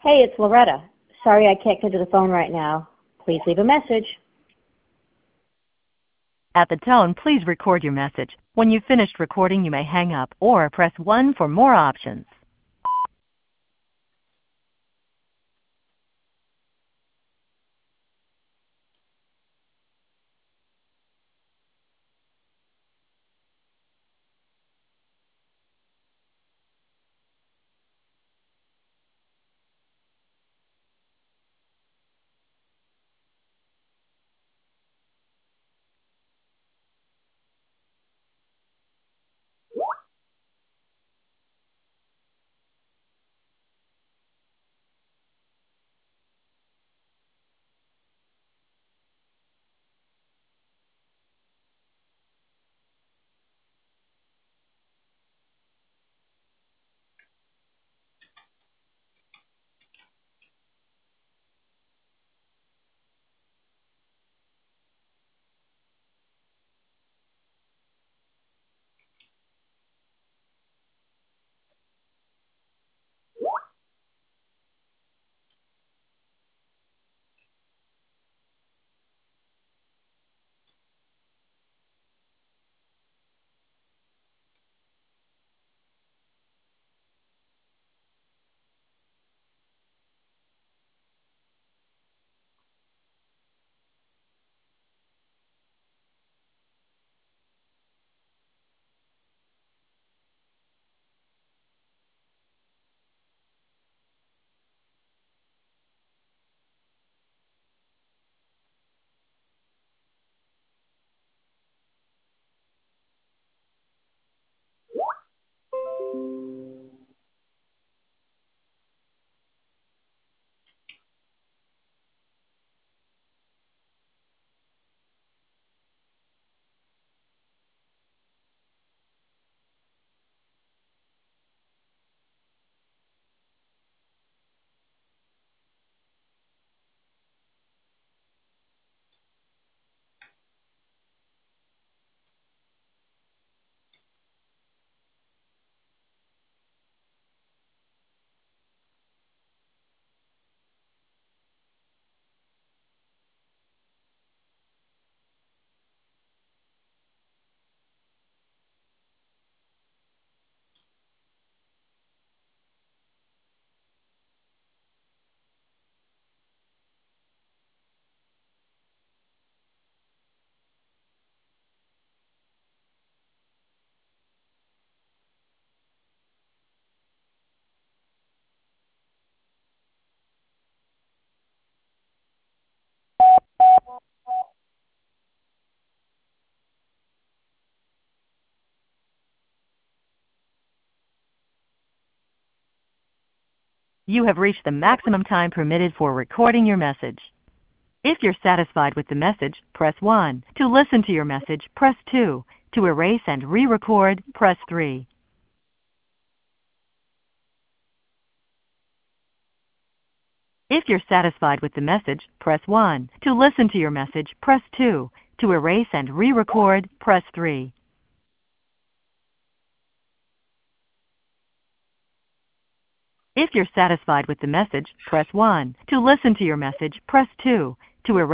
Hey, it's Loretta. Sorry I can't get to the phone right now. Please leave a message. At the tone, please record your message. When you've finished recording, you may hang up or press 1 for more options. You have reached the maximum time permitted for recording your message. If you're satisfied with the message, press 1. To listen to your message, press 2. To erase and re-record, press 3. If you're satisfied with the message, press 1. To listen to your message, press 2. To erase and re-record, press 3. If you're satisfied with the message, press 1. To listen to your message, press 2. To erase